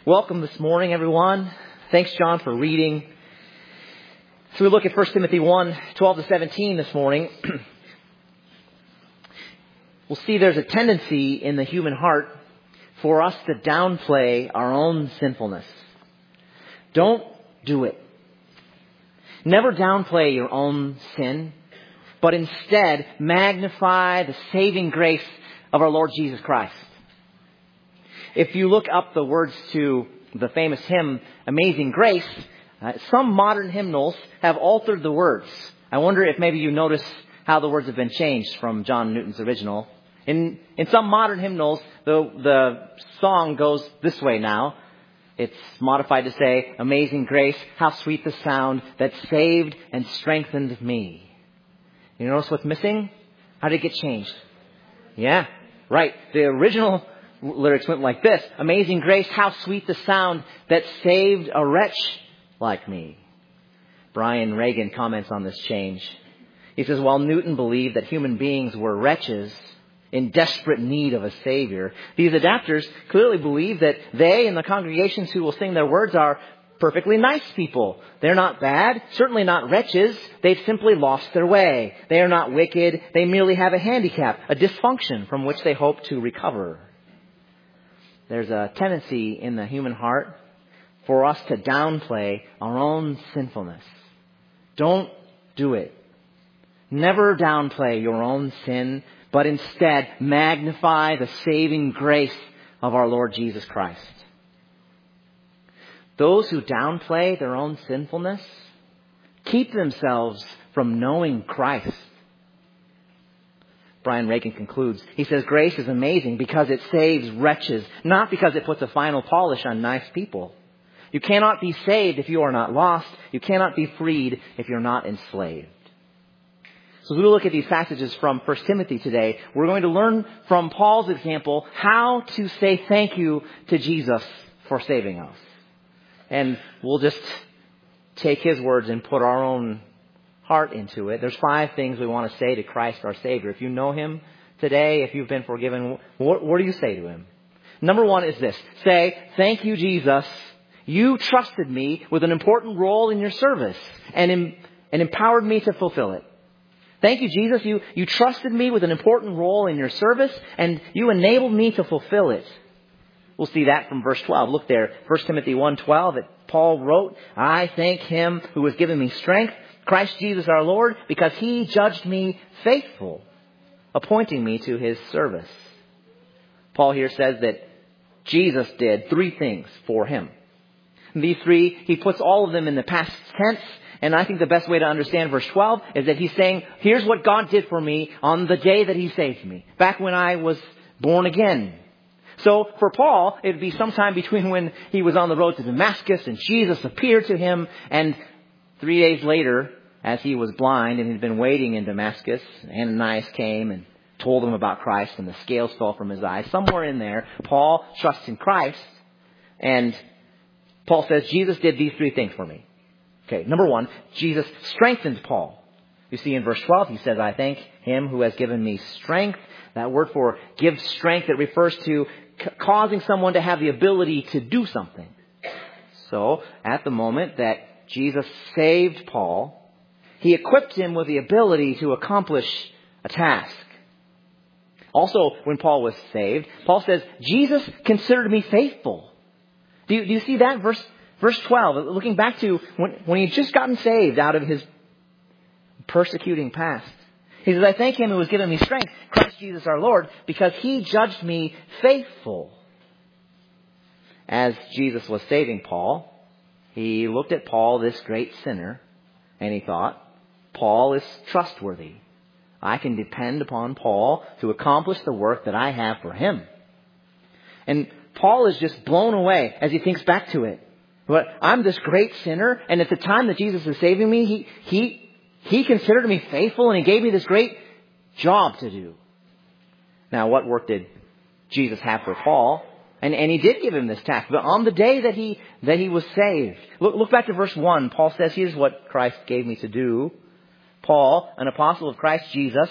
Welcome this morning, everyone. Thanks, John, for reading. So we look at 1 Timothy 1, 12 to 17 this morning. We'll see there's a tendency in the human heart for us to downplay our own sinfulness. Don't do it. Never downplay your own sin, but instead magnify the saving grace of our Lord Jesus Christ. If you look up the words to the famous hymn, Amazing Grace, some modern hymnals have altered the words. I wonder if maybe you notice how the words have been changed from John Newton's original. In some modern hymnals, the song goes this way now. It's modified to say, Amazing Grace, how sweet the sound that saved and strengthened me. You notice what's missing? How did it get changed? Yeah, right. The original lyrics went like this. Amazing grace, how sweet the sound that saved a wretch like me. Brian Reagan comments on this change. He says, while Newton believed that human beings were wretches in desperate need of a savior, these adapters clearly believe that they and the congregations who will sing their words are perfectly nice people. They're not bad, certainly not wretches. They've simply lost their way. They are not wicked. They merely have a handicap, a dysfunction from which they hope to recover. There's a tendency in the human heart for us to downplay our own sinfulness. Don't do it. Never downplay your own sin, but instead magnify the saving grace of our Lord Jesus Christ. Those who downplay their own sinfulness keep themselves from knowing Christ. Brian Reagan concludes, he says, grace is amazing because it saves wretches, not because it puts a final polish on nice people. You cannot be saved if you are not lost. You cannot be freed if you're not enslaved. So as we look at these passages from 1 Timothy today, we're going to learn from Paul's example how to say thank you to Jesus for saving us. And we'll just take his words and put our own heart into it. There's 5 things we want to say to Christ our Savior. If you know him today, if you've been forgiven, what do you say to him? Number 1 is this. Say, thank you, Jesus. You trusted me with an important role in your service and empowered me to fulfill it. Thank you, Jesus. You trusted me with an important role in your service and you enabled me to fulfill it. We'll see that from verse 12. Look there, 1 Timothy 1:12. Paul wrote, I thank him who has given me strength, Christ Jesus our Lord, because he judged me faithful, appointing me to his service. Paul here says that Jesus did 3 things for him. And these 3, he puts all of them in the past tense. And I think the best way to understand verse 12 is that he's saying, here's what God did for me on the day that he saved me, back when I was born again. So for Paul, it would be sometime between when he was on the road to Damascus and Jesus appeared to him, and 3 days later, as he was blind and he'd been waiting in Damascus, Ananias came and told him about Christ and the scales fell from his eyes. Somewhere in there, Paul trusts in Christ, and Paul says, Jesus did these 3 things for me. Okay, number 1, Jesus strengthened Paul. You see in verse 12, he says, I thank him who has given me strength. That word for give strength, it refers to causing someone to have the ability to do something. So, at the moment that Jesus saved Paul, he equipped him with the ability to accomplish a task. Also, when Paul was saved, Paul says, Jesus considered me faithful. Do you see that? Verse 12, looking back to when he had just gotten saved out of his persecuting past. He says, I thank him who has given me strength, Christ Jesus our Lord, because he judged me faithful. As Jesus was saving Paul, he looked at Paul, this great sinner, and he thought, Paul is trustworthy. I can depend upon Paul to accomplish the work that I have for him. And Paul is just blown away as he thinks back to it. But I'm this great sinner, and at the time that Jesus is saving me, he considered me faithful, and he gave me this great job to do. Now, what work did Jesus have for Paul? And he did give him this task. But on the day that he was saved, look back to verse 1. Paul says, here's what Christ gave me to do. Paul, an apostle of Christ Jesus,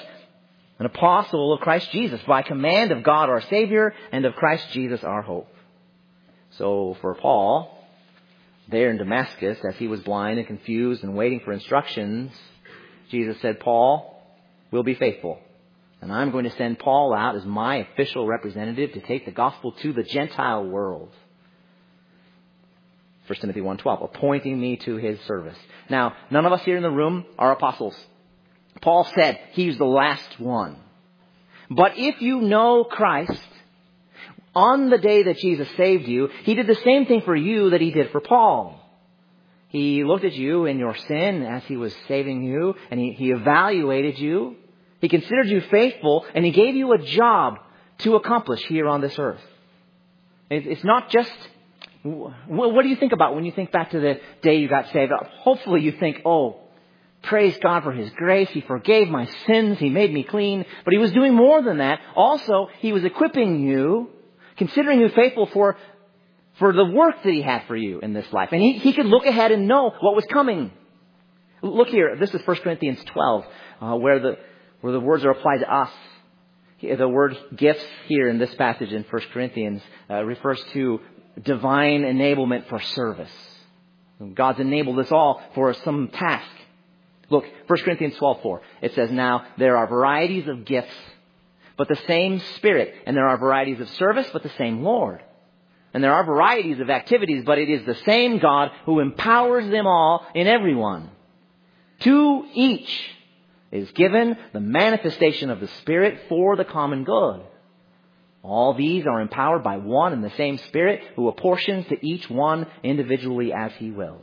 by command of God our Savior and of Christ Jesus our hope. So for Paul, there in Damascus, as he was blind and confused and waiting for instructions, Jesus said, Paul will be faithful. And I'm going to send Paul out as my official representative to take the gospel to the Gentile world. 1 Timothy 1:12, appointing me to his service. Now, none of us here in the room are apostles. Paul said he's the last one. But if you know Christ, on the day that Jesus saved you, he did the same thing for you that he did for Paul. He looked at you in your sin as he was saving you, and he evaluated you. He considered you faithful, and he gave you a job to accomplish here on this earth. It's not just, what do you think about when you think back to the day you got saved? Hopefully you think, oh, praise God for his grace. He forgave my sins. He made me clean. But he was doing more than that. Also, he was equipping you, considering you faithful for the work that he had for you in this life. And he could look ahead and know what was coming. Look here. This is 1 Corinthians 12, where the words are applied to us. The word gifts here in this passage in 1 Corinthians refers to divine enablement for service. God's enabled us all for some task. Look, 1 Corinthians 12:4. It says, now there are varieties of gifts, but the same Spirit. And there are varieties of service, but the same Lord. And there are varieties of activities, but it is the same God who empowers them all in everyone. To each is given the manifestation of the Spirit for the common good. All these are empowered by one and the same Spirit who apportions to each one individually as he wills.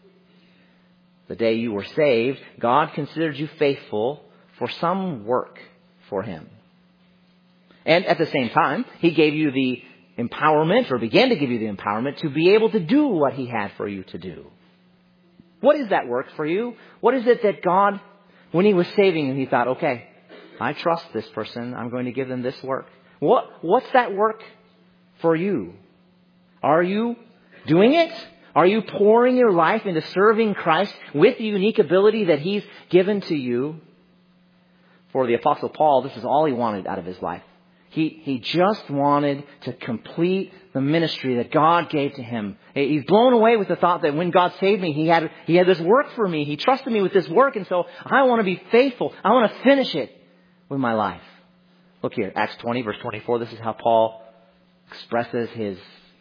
The day you were saved, God considered you faithful for some work for him. And at the same time, he gave you the empowerment, or began to give you the empowerment, to be able to do what he had for you to do. What is that work for you? What is it that God, when he was saving you, he thought, okay, I trust this person. I'm going to give them this work. What's that work for you? Are you doing it? Are you pouring your life into serving Christ with the unique ability that he's given to you? For the Apostle Paul, this is all he wanted out of his life. He just wanted to complete the ministry that God gave to him. He's blown away with the thought that when God saved me, he had this work for me. He trusted me with this work, and so I want to be faithful. I want to finish it with my life. Look here, Acts 20, verse 24. This is how Paul expresses his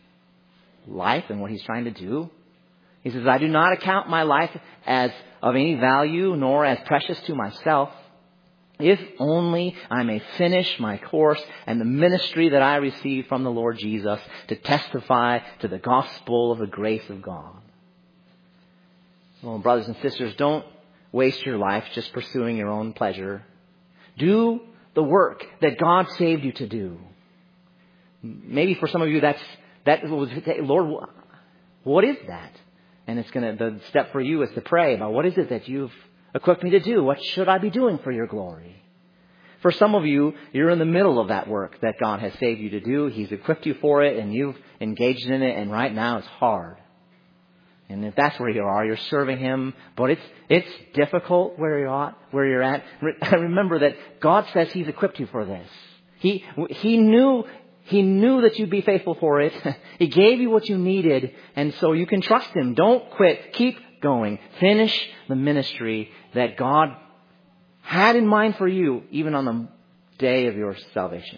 life and what he's trying to do. He says, I do not account my life as of any value, nor as precious to myself, if only I may finish my course and the ministry that I received from the Lord Jesus to testify to the gospel of the grace of God. Well, brothers and sisters, don't waste your life just pursuing your own pleasure. Do the work that God saved you to do. Maybe for some of you Lord, what is that? And the step for you is to pray about what is it that you've equipped me to do? What should I be doing for your glory? For some of you, you're in the middle of that work that God has saved you to do. He's equipped you for it, and you've engaged in it, and right now it's hard. And if that's where you are, you're serving him, but it's difficult where you're at. Remember that God says he's equipped you for this. He knew that you'd be faithful for it. He gave you what you needed, and so you can trust him. Don't quit. Keep going. Finish the ministry that God had in mind for you, even on the day of your salvation.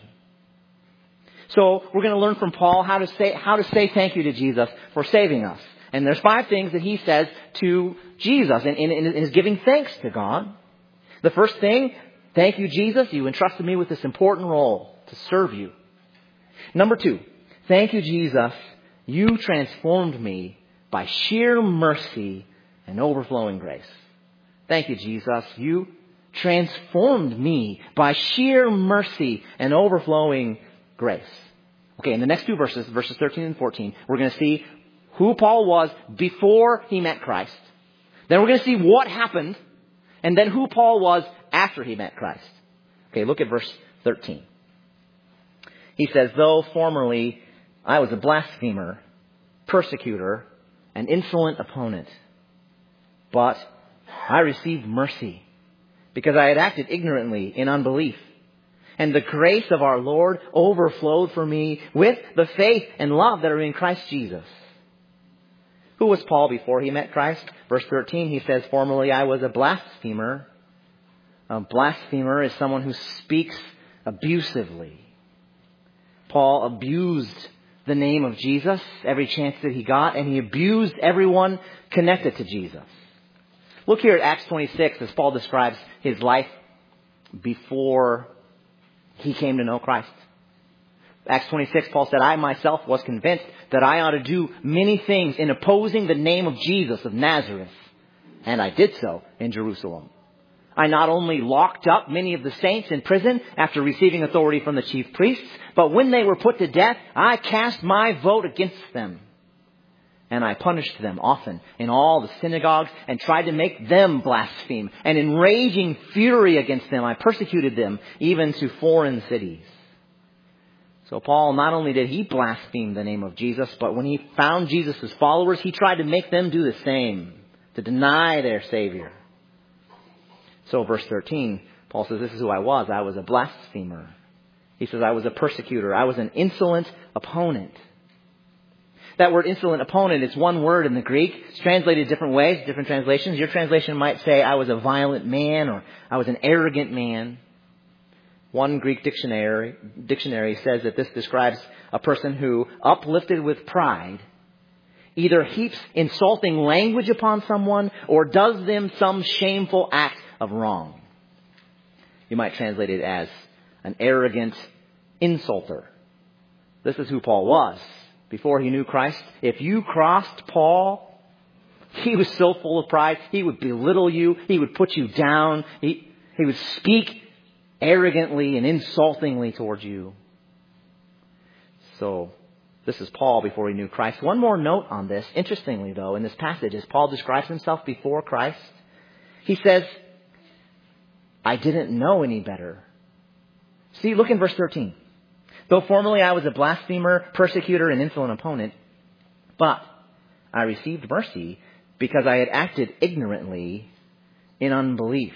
So we're going to learn from Paul how to say thank you to Jesus for saving us. And there's 5 things that he says to Jesus in his giving thanks to God. The first thing, thank you, Jesus. You entrusted me with this important role to serve you. Number 2, thank you, Jesus. You transformed me by sheer mercy and overflowing grace. Thank you, Jesus. You transformed me by sheer mercy and overflowing grace. Okay, in the next 2 verses 13 and 14, we're going to see who Paul was before he met Christ. Then we're going to see what happened, and then who Paul was after he met Christ. Okay, look at verse 13. He says, though formerly I was a blasphemer, persecutor, an insolent opponent, but I received mercy because I had acted ignorantly in unbelief. And the grace of our Lord overflowed for me with the faith and love that are in Christ Jesus. Who was Paul before he met Christ? Verse 13, he says, formerly I was a blasphemer. A blasphemer is someone who speaks abusively. Paul abused the name of Jesus every chance that he got, and he abused everyone connected to Jesus. Look here at Acts 26 as Paul describes his life before he came to know Christ. Acts 26, Paul said, I myself was convinced that I ought to do many things in opposing the name of Jesus of Nazareth. And I did so in Jerusalem. I not only locked up many of the saints in prison after receiving authority from the chief priests, but when they were put to death, I cast my vote against them. And I punished them often in all the synagogues and tried to make them blaspheme. And in raging fury against them, I persecuted them even to foreign cities. So Paul, not only did he blaspheme the name of Jesus, but when he found Jesus' followers, he tried to make them do the same, to deny their Savior. So verse 13, Paul says, this is who I was. I was a blasphemer. He says, I was a persecutor. I was an insolent opponent. That word insolent opponent is one word in the Greek. It's translated different ways, different translations. Your translation might say, I was a violent man, or I was an arrogant man. One Greek dictionary says that this describes a person who, uplifted with pride, either heaps insulting language upon someone or does them some shameful act of wrong. You might translate it as an arrogant insulter. This is who Paul was before he knew Christ. If you crossed Paul, he was so full of pride, he would belittle you, he would put you down, he would speak arrogantly and insultingly towards you. So this is Paul before he knew Christ. One more note on this. Interestingly, though, in this passage, as Paul describes himself before Christ, he says, I didn't know any better. See, look in verse 13. Though formerly I was a blasphemer, persecutor, and insolent opponent, but I received mercy because I had acted ignorantly in unbelief.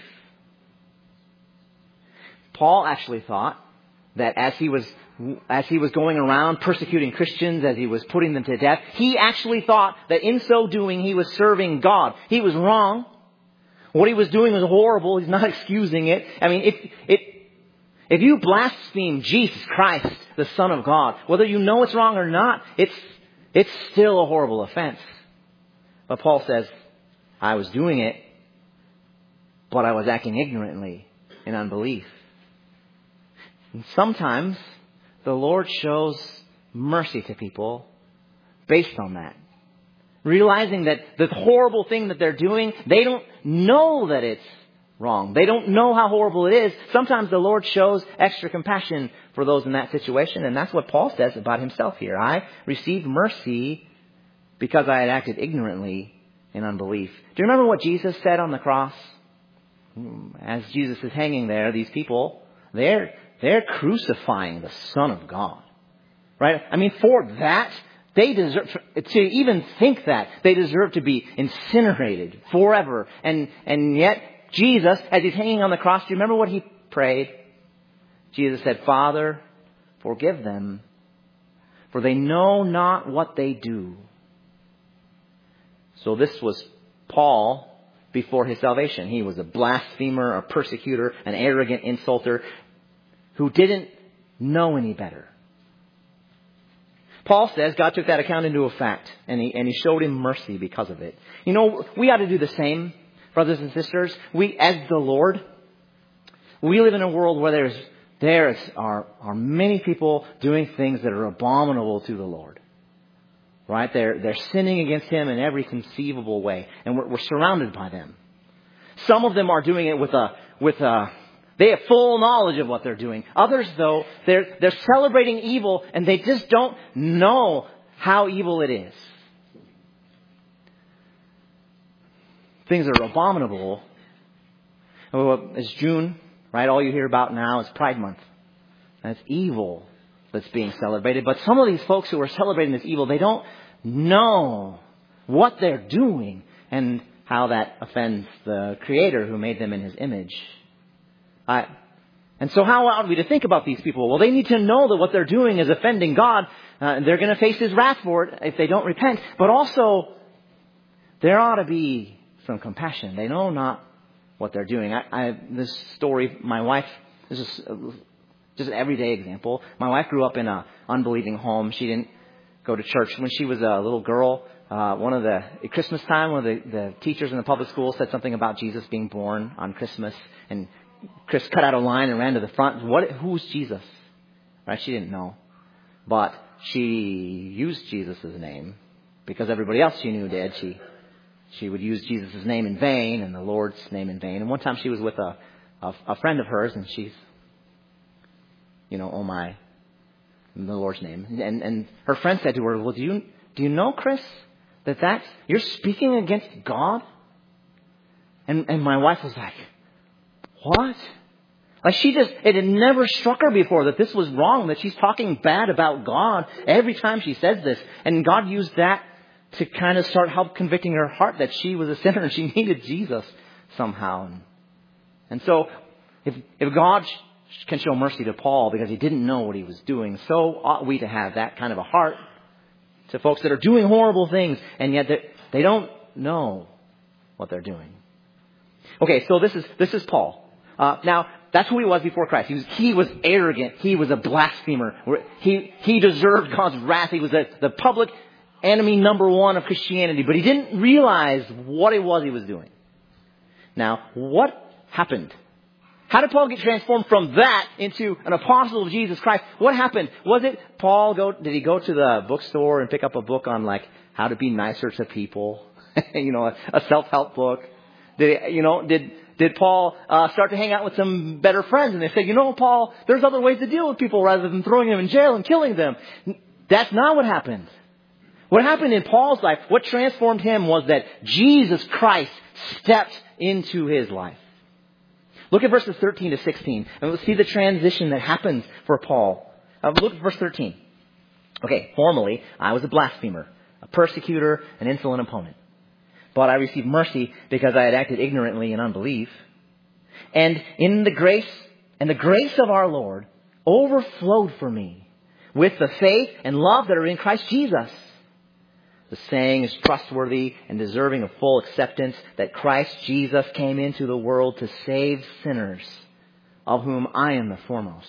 Paul actually thought that as he was going around persecuting Christians, as he was putting them to death, he actually thought that in so doing he was serving God. He was wrong. What he was doing was horrible. He's not excusing it. I mean, if you blaspheme Jesus Christ, the Son of God, whether you know it's wrong or not, it's still a horrible offense. But Paul says, I was doing it, but I was acting ignorantly in unbelief. And sometimes the Lord shows mercy to people based on that. Realizing that the horrible thing that they're doing, they don't know that it's wrong. They don't know how horrible it is. Sometimes the Lord shows extra compassion for those in that situation. And that's what Paul says about himself here. I received mercy because I had acted ignorantly in unbelief. Do you remember what Jesus said on the cross? As Jesus is hanging there, these people, they're crucifying the Son of God. Right? I mean, for that, they deserve, to even think that, they deserve to be incinerated forever. And yet, Jesus, as he's hanging on the cross, do you remember what he prayed? Jesus said, Father, forgive them, for they know not what they do. So this was Paul before his salvation. He was a blasphemer, a persecutor, an arrogant insulter who didn't know any better. Paul says God took that account into effect, and he showed him mercy because of it. You know, we ought to do the same, brothers and sisters. We, as the Lord, we live in a world where there are many people doing things that are abominable to the Lord. Right? They're sinning against Him in every conceivable way, and we're surrounded by them. Some of them are doing it they have full knowledge of what they're doing. Others, though, they're celebrating evil and they just don't know how evil it is. Things are abominable. It's June, right? All you hear about now is Pride Month. That's evil that's being celebrated. But some of these folks who are celebrating this evil, they don't know what they're doing and how that offends the Creator who made them in His image. And so how ought we to think about these people? Well, they need to know that what they're doing is offending God. They're going to face His wrath for it if they don't repent. But also, there ought to be some compassion. They know not what they're doing. This story, my wife, this is just an everyday example. My wife grew up in an unbelieving home. She didn't go to church. When she was a little girl, at Christmas time, one of the teachers in the public school said something about Jesus being born on Christmas. And Chris cut out a line and ran to the front. Who's Jesus? Right? She didn't know. But she used Jesus' name because everybody else she knew did. She would use Jesus' name in vain and the Lord's name in vain. And one time she was with a friend of hers, and she's, oh my, in the Lord's name. And her friend said to her, well, do you know, Chris, that you're speaking against God? And my wife was like, what? Like it had never struck her before that this was wrong, that she's talking bad about God every time she says this. And God used that to kind of help convicting her heart that she was a sinner and she needed Jesus somehow. And so if God can show mercy to Paul because he didn't know what he was doing, so ought we to have that kind of a heart to folks that are doing horrible things and yet they don't know what they're doing. Okay, so this is Paul. Now, that's who he was before Christ. He was arrogant. He was a blasphemer. He deserved God's wrath. He was the public enemy number one of Christianity, but he didn't realize what it was he was doing. Now, what happened? How did Paul get transformed from that into an apostle of Jesus Christ? What happened? Was it did he go to the bookstore and pick up a book on how to be nicer to people? A self-help book? Did Paul start to hang out with some better friends and they say, Paul, there's other ways to deal with people rather than throwing them in jail and killing them? That's not what happened. What happened in Paul's life, what transformed him was that Jesus Christ stepped into his life. Look at verses 13 to 16 and we'll see the transition that happens for Paul. Look at verse 13. Okay, formerly I was a blasphemer, a persecutor, an insolent opponent. But I received mercy because I had acted ignorantly in unbelief. And the grace of our Lord overflowed for me with the faith and love that are in Christ Jesus. The saying is trustworthy and deserving of full acceptance that Christ Jesus came into the world to save sinners, of whom I am the foremost.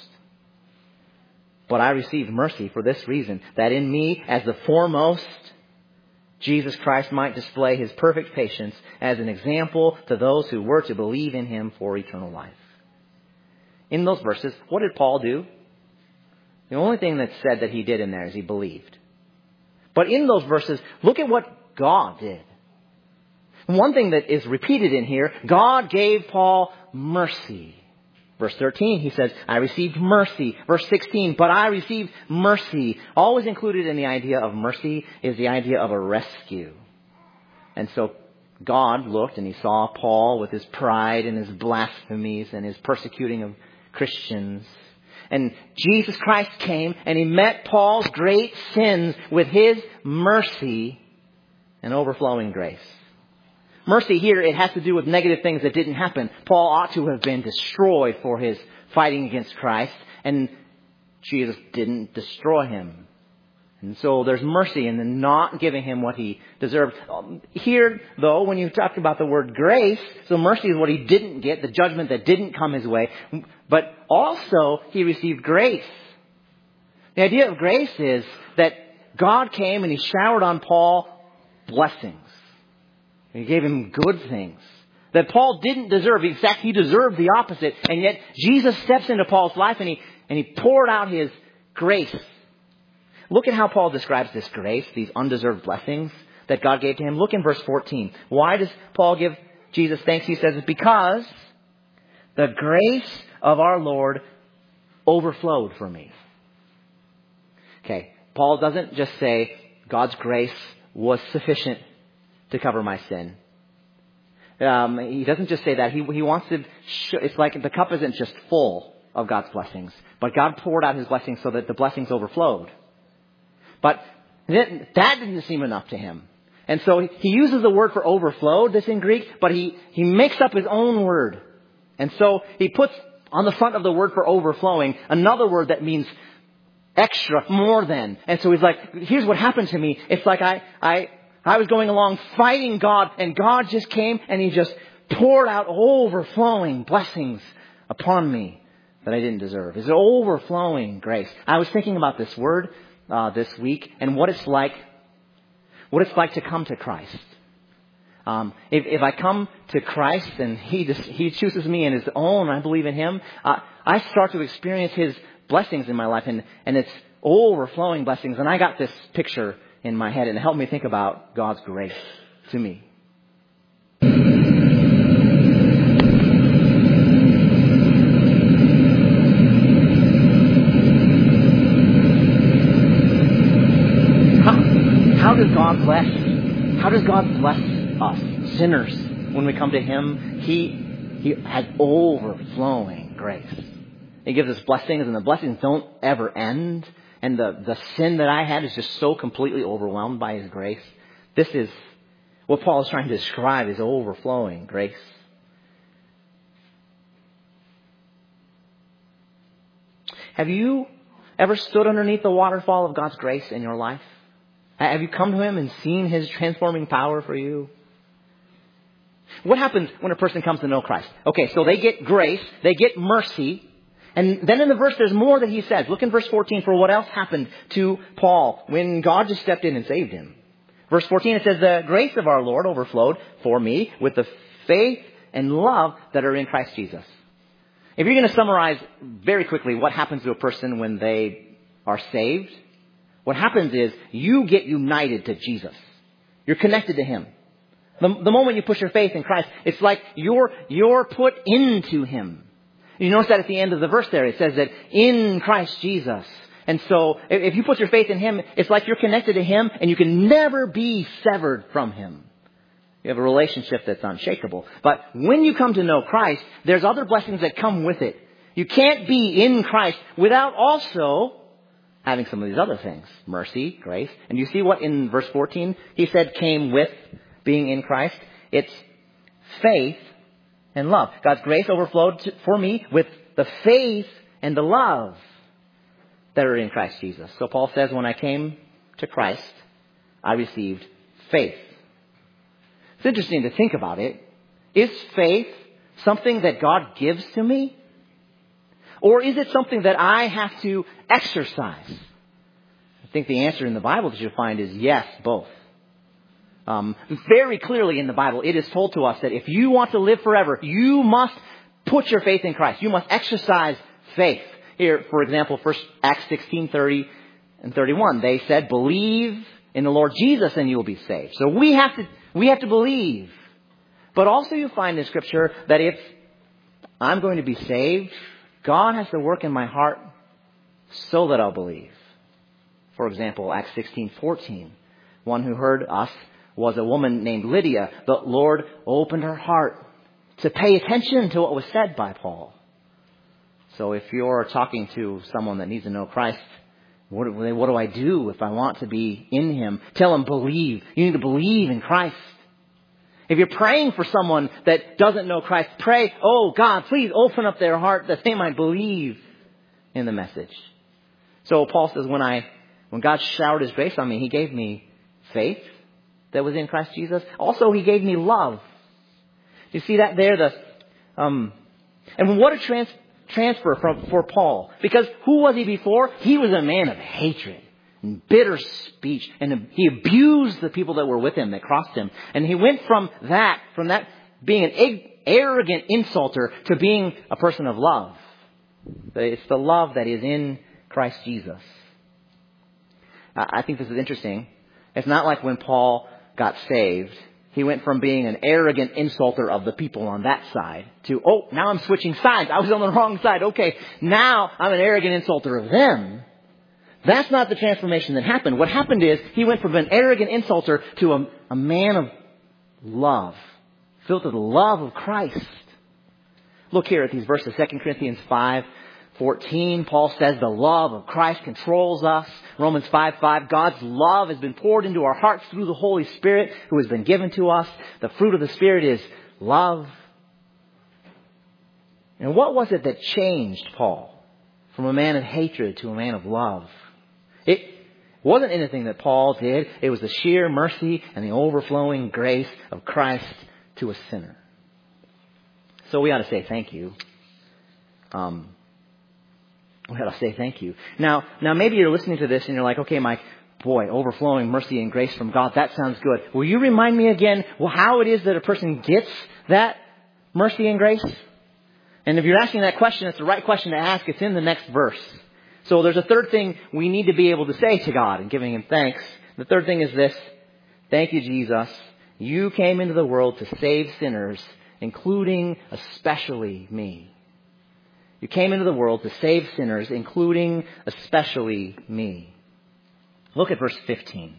But I received mercy for this reason, that in me, as the foremost, Jesus Christ might display His perfect patience as an example to those who were to believe in Him for eternal life. In those verses, what did Paul do? The only thing that's said that he did in there is he believed. But in those verses, look at what God did. One thing that is repeated in here, God gave Paul mercy. Verse 13, he says, I received mercy. Verse 16, but I received mercy. Always included in the idea of mercy is the idea of a rescue. And so God looked and He saw Paul with his pride and his blasphemies and his persecuting of Christians. And Jesus Christ came and He met Paul's great sins with His mercy and overflowing grace. Mercy here, it has to do with negative things that didn't happen. Paul ought to have been destroyed for his fighting against Christ, and Jesus didn't destroy him. And so there's mercy in the not giving him what he deserved. Here, though, when you talk about the word grace, so mercy is what he didn't get, the judgment that didn't come his way. But also, he received grace. The idea of grace is that God came and He showered on Paul blessings. He gave him good things that Paul didn't deserve. In fact, he deserved the opposite. And yet Jesus steps into Paul's life and he poured out His grace. Look at how Paul describes this grace, these undeserved blessings that God gave to him. Look in verse 14. Why does Paul give Jesus thanks? He says, because the grace of our Lord overflowed for me. Okay, Paul doesn't just say God's grace was sufficient to cover my sin. He doesn't just say that. He wants to it's like the cup isn't just full of God's blessings, but God poured out His blessings so that the blessings overflowed. But that didn't seem enough to him. And so he uses the word for overflowed, that's in Greek, but he makes up his own word. And so he puts on the front of the word for overflowing, another word that means extra, more than. And so he's like, here's what happened to me. It's like I was going along fighting God, and God just came and he just poured out overflowing blessings upon me that I didn't deserve. It's overflowing grace. I was thinking about this word this week and what it's like to come to Christ. If I come to Christ and He chooses me in His own, I believe in Him, I start to experience His blessings in my life, and it's overflowing blessings. And I got this picture in my head, and it helped me think about God's grace to me. How does God bless us, sinners? When we come to Him, He has overflowing grace. He gives us blessings, and the blessings don't ever end. And the sin that I had is just so completely overwhelmed by His grace. This is what Paul is trying to describe, is overflowing grace. Have you ever stood underneath the waterfall of God's grace in your life? Have you come to Him and seen His transforming power for you? What happens when a person comes to know Christ? Okay, so they get grace, they get mercy, and then in the verse there's more that he says. Look in verse 14 for what else happened to Paul when God just stepped in and saved him. Verse 14, it says, the grace of our Lord overflowed for me with the faith and love that are in Christ Jesus. If you're going to summarize very quickly what happens to a person when they are saved, what happens is you get united to Jesus. You're connected to Him. The moment you put your faith in Christ, it's like you're put into Him. You notice that at the end of the verse there, it says that in Christ Jesus. And so if you put your faith in Him, it's like you're connected to Him and you can never be severed from Him. You have a relationship that's unshakable. But when you come to know Christ, there's other blessings that come with it. You can't be in Christ without also having some of these other things. Mercy, grace. And you see what in verse 14 he said came with being in Christ? It's faith and love. God's grace overflowed for me with the faith and the love that are in Christ Jesus. So Paul says, when I came to Christ, I received faith. It's interesting to think about it. Is faith something that God gives to me? Or is it something that I have to exercise? I think the answer in the Bible that you'll find is yes, both. Very clearly in the Bible, it is told to us that if you want to live forever, you must put your faith in Christ. You must exercise faith. Here, for example, Acts 16:30 and 31, they said, believe in the Lord Jesus and you will be saved. So we have to believe. But also you find in Scripture that if I'm going to be saved, God has to work in my heart so that I'll believe. For example, Acts 16:14, one who heard us was a woman named Lydia. The Lord opened her heart to pay attention to what was said by Paul. So if you're talking to someone that needs to know Christ, what do I do if I want to be in Him? Tell them, believe. You need to believe in Christ. If you're praying for someone that doesn't know Christ, pray, oh God, please open up their heart that they might believe in the message. So Paul says, when God showered His grace on me, He gave me faith that was in Christ Jesus. Also, He gave me love. You see that there? And what a transfer for Paul. Because who was he before? He was a man of hatred and bitter speech. And he abused the people that were with him, that crossed him. And he went from that being an arrogant insulter to being a person of love. It's the love that is in Christ Jesus. I think this is interesting. It's not like when Paul got saved, he went from being an arrogant insulter of the people on that side to, oh, now I'm switching sides. I was on the wrong side. Okay, now I'm an arrogant insulter of them. That's not the transformation that happened. What happened is he went from an arrogant insulter to a man of love, filled with the love of Christ. Look here at these verses, 2 Corinthians 5:14, Paul says the love of Christ controls us. Romans 5:5, God's love has been poured into our hearts through the Holy Spirit who has been given to us. The fruit of the Spirit is love. And what was it that changed Paul from a man of hatred to a man of love? It wasn't anything that Paul did. It was the sheer mercy and the overflowing grace of Christ to a sinner. So we ought to say thank you. We ought to say thank you. Now maybe you're listening to this and you're like, okay, Mike, boy, overflowing mercy and grace from God, that sounds good. Will you remind me again how it is that a person gets that mercy and grace? And if you're asking that question, it's the right question to ask. It's in the next verse. So there's a third thing we need to be able to say to God in giving Him thanks. The third thing is this. Thank you, Jesus. You came into the world to save sinners, including especially me. You came into the world to save sinners, including especially me. Look at verse 15.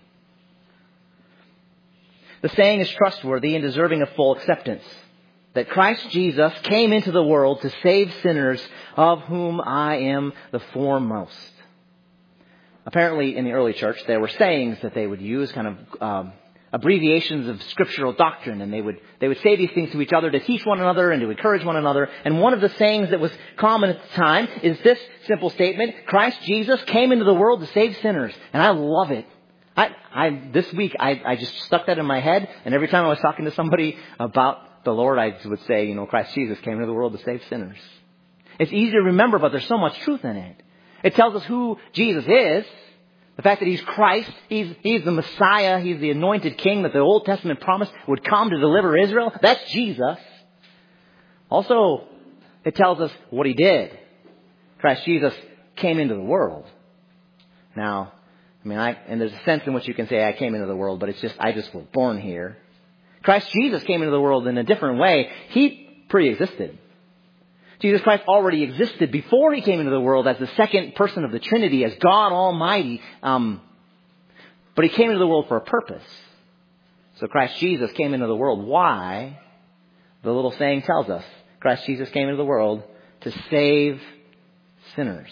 The saying is trustworthy and deserving of full acceptance, that Christ Jesus came into the world to save sinners, of whom I am the foremost. Apparently, in the early church, there were sayings that they would use, kind of abbreviations of scriptural doctrine, and they would say these things to each other to teach one another and to encourage one another. And one of the sayings that was common at the time is this simple statement: Christ Jesus came into the world to save sinners. And I love it. This week I just stuck that in my head, and every time I was talking to somebody about the Lord, I would say, Christ Jesus came into the world to save sinners. It's easy to remember, but there's so much truth in it. It tells us who Jesus is. The fact that He's Christ, He's the Messiah, He's the anointed King that the Old Testament promised would come to deliver Israel. That's Jesus. Also, it tells us what He did. Christ Jesus came into the world. Now, and there's a sense in which you can say I came into the world, but it's just, I just was born here. Christ Jesus came into the world in a different way. He pre-existed. Jesus Christ already existed before He came into the world as the second person of the Trinity, as God Almighty. But He came into the world for a purpose. So Christ Jesus came into the world. Why? The little saying tells us. Christ Jesus came into the world to save sinners.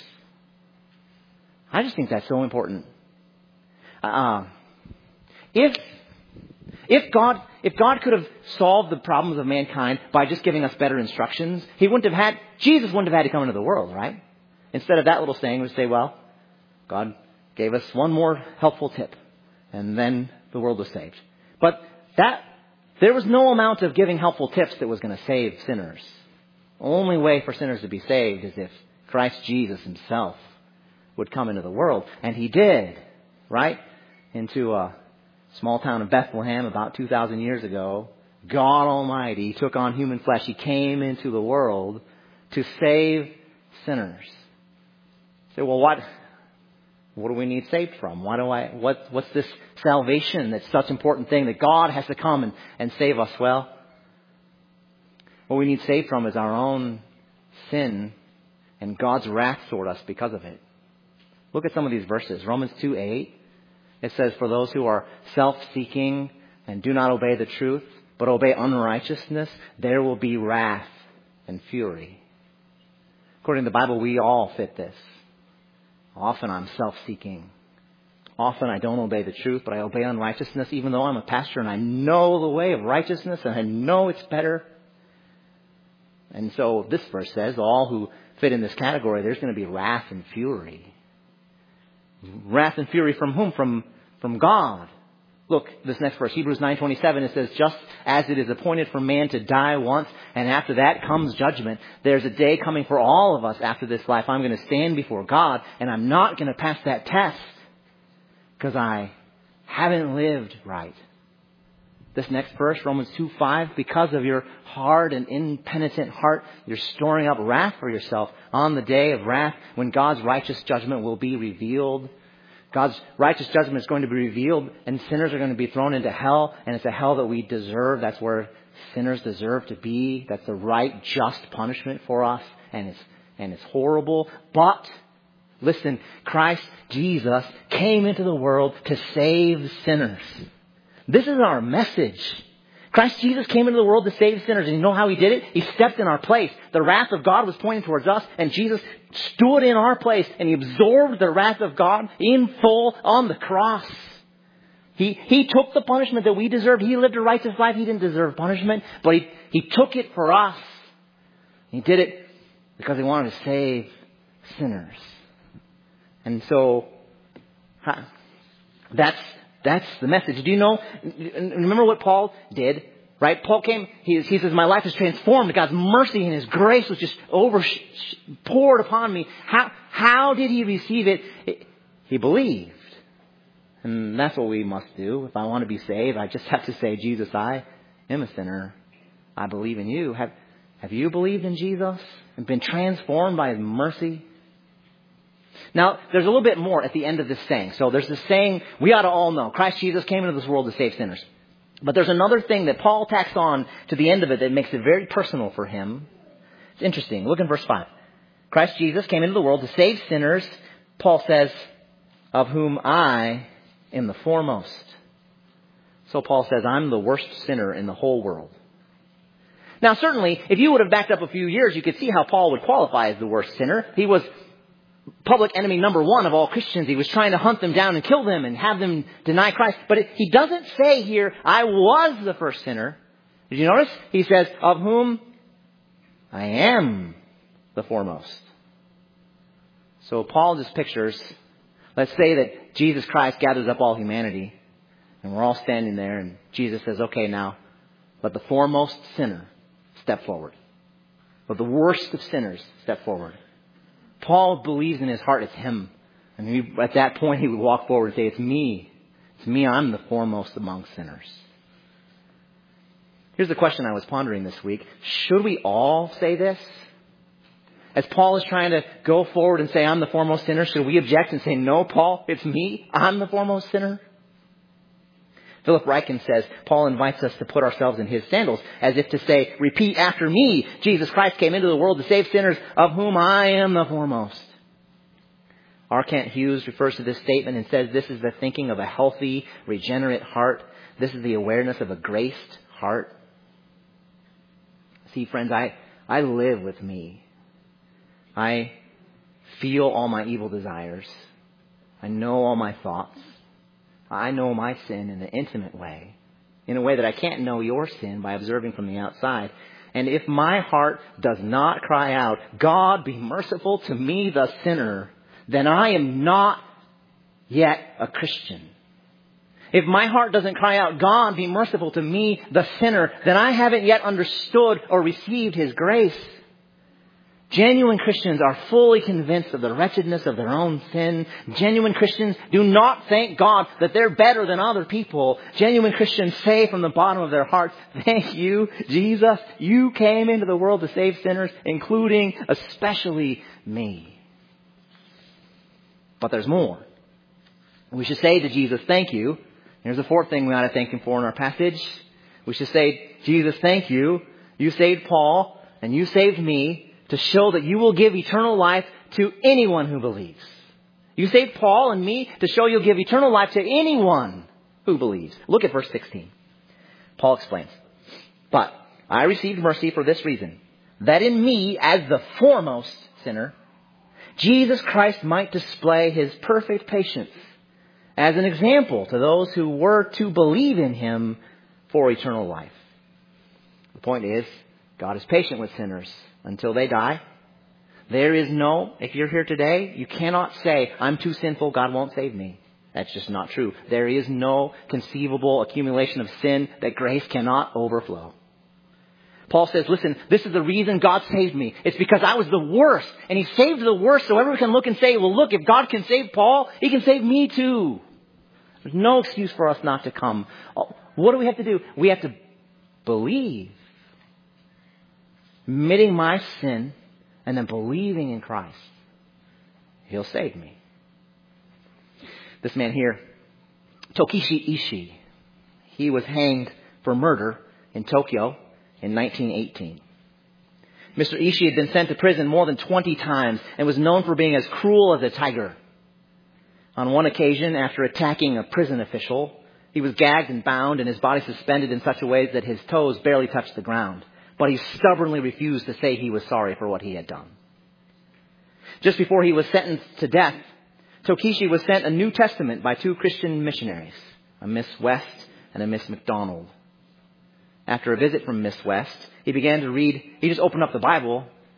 I just think that's so important. If God could have solved the problems of mankind by just giving us better instructions, Jesus wouldn't have had to come into the world, right? Instead of that little saying, we'd say, well, God gave us one more helpful tip, and then the world was saved. But there was no amount of giving helpful tips that was going to save sinners. The only way for sinners to be saved is if Christ Jesus Himself would come into the world. And He did, right? Into a small town of Bethlehem about 2,000 years ago. God Almighty took on human flesh. He came into the world to save sinners. So, well, what do we need saved from? What's this salvation that's such an important thing that God has to come and save us? Well, what we need saved from is our own sin and God's wrath toward us because of it. Look at some of these verses. Romans 2:8. It says, for those who are self-seeking and do not obey the truth, but obey unrighteousness, there will be wrath and fury. According to the Bible, we all fit this. Often I'm self-seeking. Often I don't obey the truth, but I obey unrighteousness, even though I'm a pastor and I know the way of righteousness and I know it's better. And so this verse says, all who fit in this category, there's going to be wrath and fury. Wrath and fury from whom? From God. Look, this next verse, Hebrews 9:27, it says, just as it is appointed for man to die once, and after that comes judgment, there's a day coming for all of us after this life. I'm going to stand before God, and I'm not going to pass that test because I haven't lived right. This next verse, Romans 2:5, because of your hard and impenitent heart, you're storing up wrath for yourself on the day of wrath when God's righteous judgment will be revealed. God's righteous judgment is going to be revealed and sinners are going to be thrown into hell, and it's a hell that we deserve. That's where sinners deserve to be. That's the right, just punishment for us, and it's horrible. But listen, Christ Jesus came into the world to save sinners. This is our message. Christ Jesus came into the world to save sinners. And you know how He did it? He stepped in our place. The wrath of God was pointing towards us. And Jesus stood in our place. And He absorbed the wrath of God in full on the cross. He took the punishment that we deserved. He lived a righteous life. He didn't deserve punishment. But He took it for us. He did it because he wanted to save sinners. And so that's the message. Do you know? Remember what Paul did, right? Paul came. He says, "My life is transformed. God's mercy and His grace was just poured upon me." How did he receive it? He believed, and that's what we must do. If I want to be saved, I just have to say, "Jesus, I am a sinner. I believe in you." Have you believed in Jesus and been transformed by His mercy? Now, there's a little bit more at the end of this saying. So there's this saying we ought to all know. Christ Jesus came into this world to save sinners. But there's another thing that Paul tacks on to the end of it that makes it very personal for him. It's interesting. Look in verse 5. Christ Jesus came into the world to save sinners, Paul says, of whom I am the foremost. So Paul says, I'm the worst sinner in the whole world. Now, certainly, if you would have backed up a few years, you could see how Paul would qualify as the worst sinner. He was public enemy number one of all Christians. He was trying to hunt them down and kill them and have them deny Christ. But he doesn't say here, I was the first sinner. Did you notice? He says, of whom I am the foremost. So Paul just pictures, let's say that Jesus Christ gathers up all humanity and we're all standing there and Jesus says, okay, now let the foremost sinner step forward. Let the worst of sinners step forward. Paul believes in his heart it's him. And at that point he would walk forward and say, it's me. It's me. I'm the foremost among sinners. Here's the question I was pondering this week. Should we all say this? As Paul is trying to go forward and say, I'm the foremost sinner, should we object and say, no, Paul, it's me. I'm the foremost sinner? Philip Ryken says, Paul invites us to put ourselves in his sandals, as if to say, repeat after me. Jesus Christ came into the world to save sinners, of whom I am the foremost. R. Kent Hughes refers to this statement and says, this is the thinking of a healthy, regenerate heart. This is the awareness of a graced heart. See, friends, I live with me. I feel all my evil desires. I know all my thoughts. I know my sin in an intimate way, in a way that I can't know your sin by observing from the outside. And if my heart does not cry out, God, be merciful to me, the sinner, then I am not yet a Christian. If my heart doesn't cry out, God, be merciful to me, the sinner, then I haven't yet understood or received His grace. Genuine Christians are fully convinced of the wretchedness of their own sin. Genuine Christians do not thank God that they're better than other people. Genuine Christians say from the bottom of their hearts, thank you, Jesus. You came into the world to save sinners, including especially me. But there's more. We should say to Jesus, thank you. Here's the fourth thing we ought to thank Him for in our passage. We should say, Jesus, thank you. You saved Paul and you saved me, to show that you will give eternal life to anyone who believes. You saved Paul and me to show you'll give eternal life to anyone who believes. Look at verse 16. Paul explains, but I received mercy for this reason, that in me, as the foremost sinner, Jesus Christ might display His perfect patience as an example to those who were to believe in Him for eternal life. The point is, God is patient with sinners until they die. There is no, if you're here today, you cannot say, I'm too sinful, God won't save me. That's just not true. There is no conceivable accumulation of sin that grace cannot overflow. Paul says, listen, this is the reason God saved me. It's because I was the worst. And He saved the worst so everyone can look and say, well, look, if God can save Paul, He can save me too. There's no excuse for us not to come. What do we have to do? We have to believe. Admitting my sin and then believing in Christ. He'll save me. This man here, Tokishi Ishii, he was hanged for murder in Tokyo in 1918. Mr. Ishii had been sent to prison more than 20 times and was known for being as cruel as a tiger. On one occasion, after attacking a prison official, he was gagged and bound and his body suspended in such a way that his toes barely touched the ground. But he stubbornly refused to say he was sorry for what he had done. Just before he was sentenced to death, Tokishi was sent a New Testament by two Christian missionaries, a Miss West and a Miss McDonald. After a visit from Miss West, he began to read. He just opened up the Bible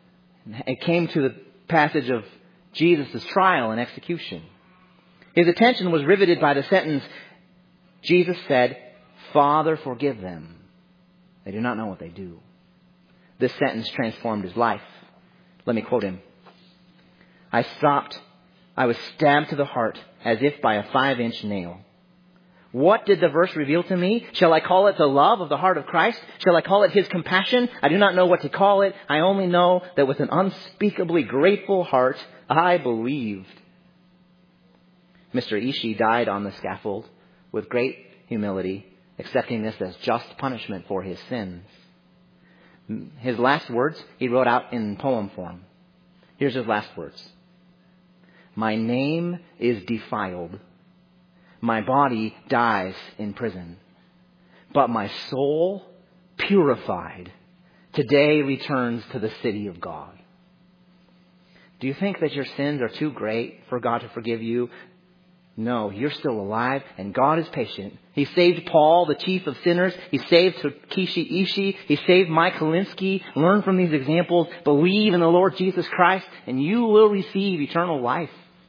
It came to the passage of Jesus' trial and execution. His attention was riveted by the sentence, Jesus said, Father, forgive them. They do not know what they do. This sentence transformed his life. Let me quote him. I was stabbed to the heart as if by a 5-inch nail. What did the verse reveal to me? Shall I call it the love of the heart of Christ? Shall I call it his compassion? I do not know what to call it. I only know that with an unspeakably grateful heart, I believed. Mr. Ishii died on the scaffold with great humility, accepting this as just punishment for his sins. His last words he wrote out in poem form. Here's his last words. My name is defiled. My body dies in prison. But my soul, purified, today returns to the city of God. Do you think that your sins are too great for God to forgive you? No, you're still alive, and God is patient. He saved Paul, the chief of sinners. He saved Takeshi Ishii. He saved Mike Kalinsky. Learn from these examples. Believe in the Lord Jesus Christ, and you will receive eternal life.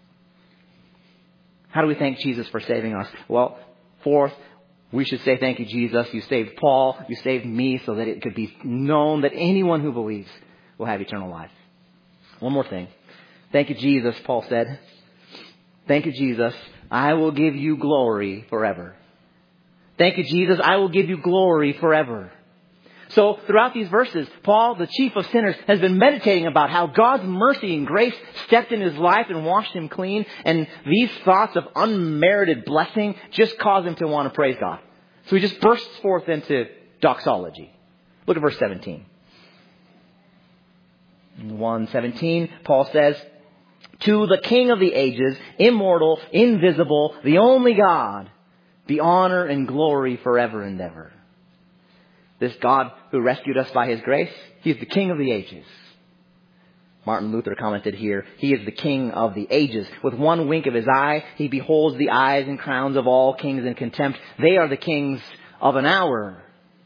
How do we thank Jesus for saving us? Well, fourth, we should say, thank you, Jesus. You saved Paul. You saved me so that it could be known that anyone who believes will have eternal life. One more thing. Thank you, Jesus, Paul said. Thank you, Jesus. I will give you glory forever. Thank you, Jesus. I will give you glory forever. So throughout these verses, Paul, the chief of sinners, has been meditating about how God's mercy and grace stepped in his life and washed him clean. And these thoughts of unmerited blessing just cause him to want to praise God. So he just bursts forth into doxology. Look at verse 17. In 1:17, Paul says, to the King of the ages, immortal, invisible, the only God, be honor and glory forever and ever. This God who rescued us by his grace, he is the King of the ages. Martin Luther commented here, he is the King of the ages. With one wink of his eye, he beholds the eyes and crowns of all kings in contempt. They are the kings of an hour.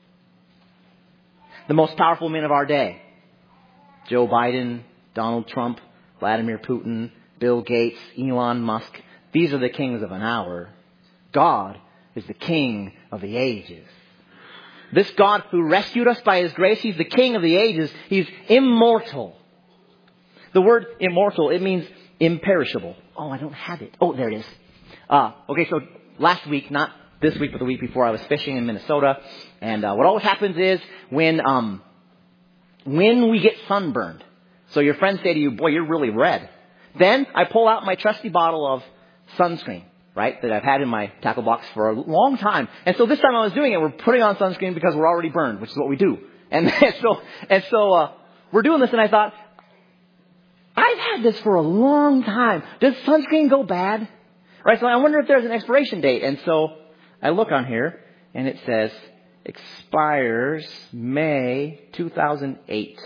The most powerful men of our day. Joe Biden, Donald Trump, Vladimir Putin, Bill Gates, Elon Musk. These are the kings of an hour. God is the King of the ages. This God who rescued us by his grace, he's the King of the ages. He's immortal. The word immortal, it means imperishable. Oh, I don't have it. Oh, there it is. Okay, so last week, not this week, but the week before, I was fishing in Minnesota. And what always happens is when we get sunburned, so your friends say to you, boy, you're really red. Then I pull out my trusty bottle of sunscreen, right, that I've had in my tackle box for a long time. And so this time I was doing it. We're putting on sunscreen because we're already burned, which is what we do. And so we're doing this, and I thought, I've had this for a long time. Does sunscreen go bad? Right, so I wonder if there's an expiration date. And so I look on here, and it says, expires May 2008.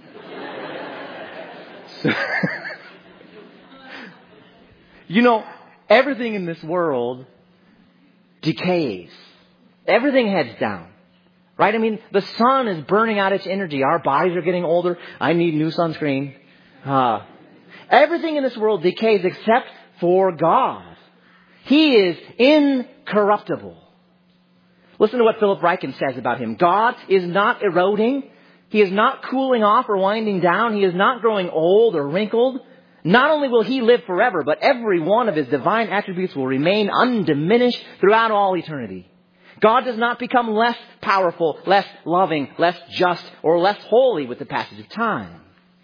You know, everything in this world decays. Everything heads down. Right? I mean, the sun is burning out its energy. Our bodies are getting older. I need new sunscreen. Everything in this world decays except for God. He is incorruptible. Listen to what Philip Ryken says about him. God is not eroding. He is not cooling off or winding down. He is not growing old or wrinkled. Not only will he live forever, but every one of his divine attributes will remain undiminished throughout all eternity. God does not become less powerful, less loving, less just, or less holy with the passage of time.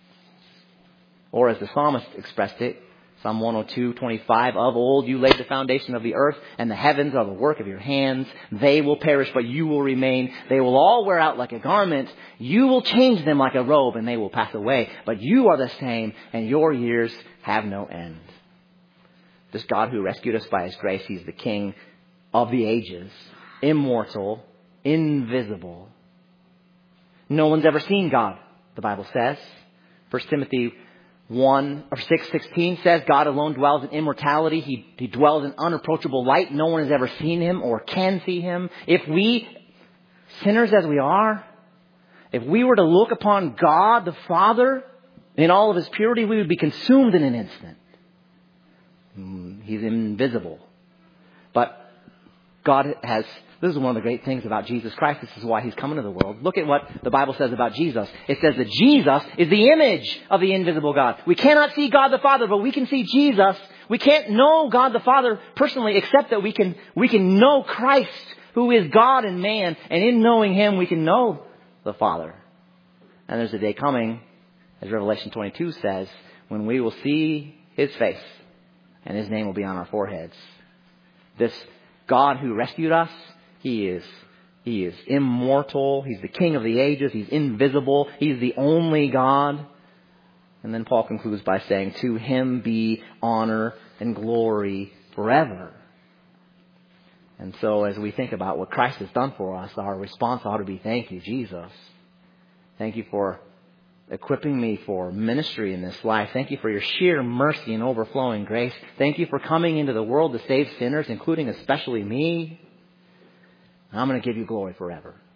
Or as the psalmist expressed it, Psalm 102:25, of old you laid the foundation of the earth, and the heavens are the work of your hands. They will perish, but you will remain. They will all wear out like a garment. You will change them like a robe, and they will pass away. But you are the same, and your years have no end. This God who rescued us by his grace, he's the King of the ages, immortal, invisible. No one's ever seen God, the Bible says. 1 Timothy 6:16 says God alone dwells in immortality. He dwells in unapproachable light. No one has ever seen him or can see him. If we, sinners as we are, if we were to look upon God the Father In all of his purity, we would be consumed in an instant. He's invisible. But this is one of the great things about Jesus Christ. This is why he's come into the world. Look at what the Bible says about Jesus. It says that Jesus is the image of the invisible God. We cannot see God the Father, but we can see Jesus. We can't know God the Father personally, except that we can know Christ, who is God and man. And in knowing him, we can know the Father. And there's a day coming, as Revelation 22 says, when we will see his face and his name will be on our foreheads. This God who rescued us, He is immortal. He's the King of the ages. He's invisible. He's the only God. And then Paul concludes by saying, to him be honor and glory forever. And so as we think about what Christ has done for us, our response ought to be, thank you, Jesus. Thank you for equipping me for ministry in this life. Thank you for your sheer mercy and overflowing grace. Thank you for coming into the world to save sinners, including especially me. I'm going to give you glory forever.